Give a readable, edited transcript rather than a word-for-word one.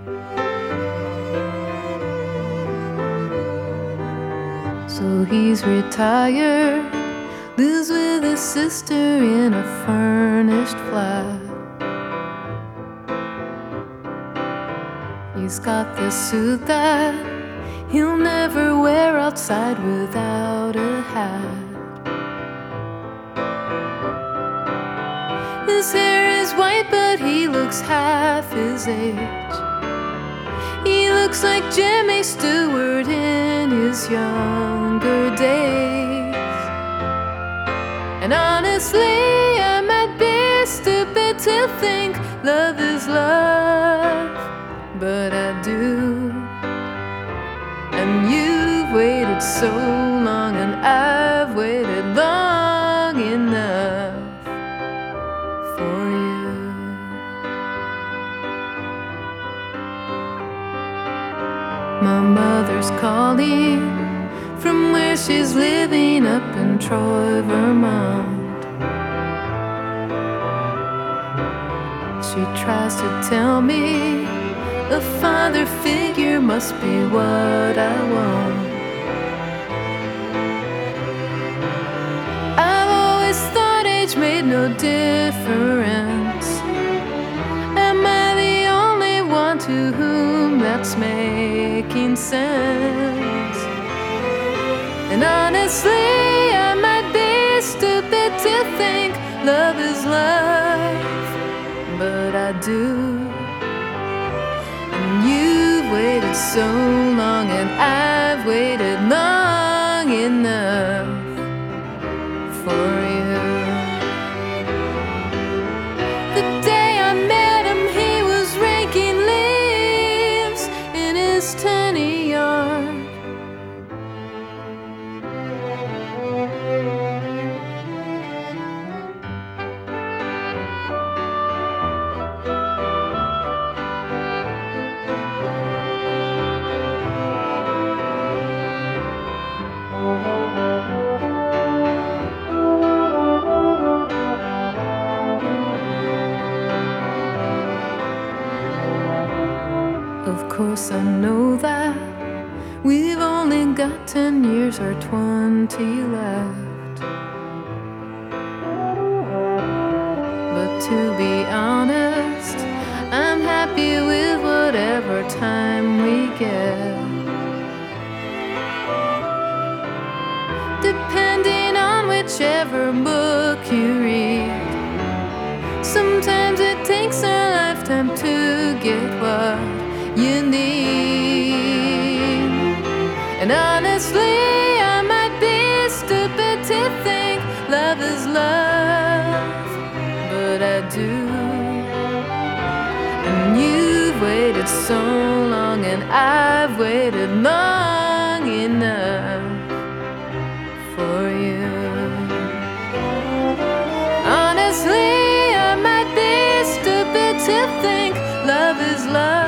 So he's retired, lives with his sister in a furnished flat. He's got this suit that he'll never wear outside without a hat. His hair is white, but he looks half his age. He looks like Jimmy Stewart in his younger days. And honestly, I might be stupid to think love is love, but I do. And you've waited so long, and I've waited long enough for you. My mother's calling from where she's living up in Troy, Vermont. She tries to tell me a father figure must be what I want. I've always thought age made no difference. Am I the only one to whom that's making sense? And honestly, I might be stupid to think love is love, but I do. You've waited so long, and I've waited long enough for you. The day I met him, he was raking leaves in his tiny yard. Of course I know that we've only got 10 years or 20 left. But to be honest, I'm happy with whatever time we get. Depending on whichever book you read, sometimes it takes a lifetime to get what you need. And honestly, I might be stupid to think love is love, but I do. And you've waited so long, and I've waited long enough for you. Honestly, I might be stupid to think love is love,